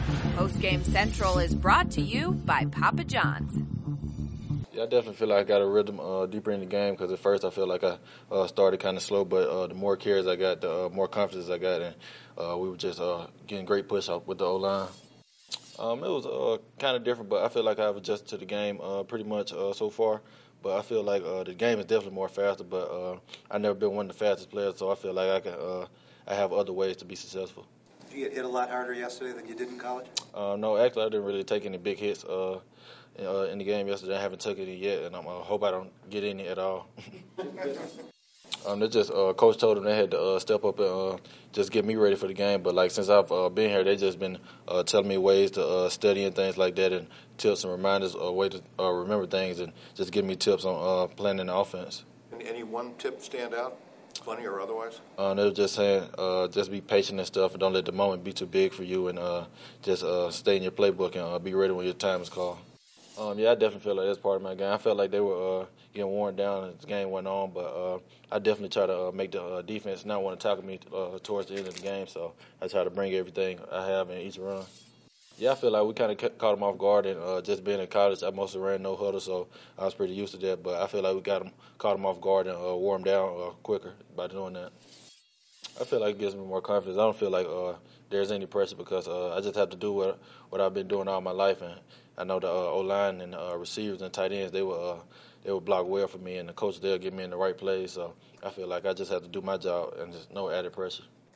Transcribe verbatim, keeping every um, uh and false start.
Postgame Central is brought to you by Papa John's. Yeah, I definitely feel like I got a rhythm uh, deeper in the game because at first I feel like I uh, started kind of slow, but uh, the more carries I got, the uh, more confidence I got, and uh, we were just uh, getting great push up with the O-line. Um, it was uh, kind of different, but I feel like I've adjusted to the game uh, pretty much uh, so far. But I feel like uh, the game is definitely more faster, but uh, I've never been one of the fastest players, so I feel like I can uh, I have other ways to be successful. Did you get hit a lot harder yesterday than you did in college? Uh, no, actually, I didn't really take any big hits uh, in, uh, in the game yesterday. I haven't taken any yet, and I uh, hope I don't get any at all. um, they just uh, coach told them they had to uh, step up and uh, just get me ready for the game. But like since I've uh, been here, they just been uh, telling me ways to uh, study and things like that, and tips and reminders, a uh, way to uh, remember things, and just give me tips on uh, planning the offense. Any one tip stand out? Funny or otherwise? Uh, they were just saying, uh, just be patient and stuff, and don't let the moment be too big for you, and uh, just uh, stay in your playbook and uh, be ready when your time is called. Um, yeah, I definitely feel like that's part of my game. I felt like they were uh, getting worn down as the game went on, but uh, I definitely try to uh, make the uh, defense not want to tackle me uh, towards the end of the game, so I try to bring everything I have in each run. Yeah, I feel like we kind of caught them off guard, and uh, just being in college, I mostly ran no huddle, so I was pretty used to that. But I feel like we got them, caught them off guard and uh, wore them down uh, quicker by doing that. I feel like it gives me more confidence. I don't feel like uh, there's any pressure because uh, I just have to do what what I've been doing all my life, and I know the uh, O-line and uh, receivers and tight ends, they will uh, they will block well for me, and the coach they'll get me in the right place. So I feel like I just have to do my job and just no added pressure.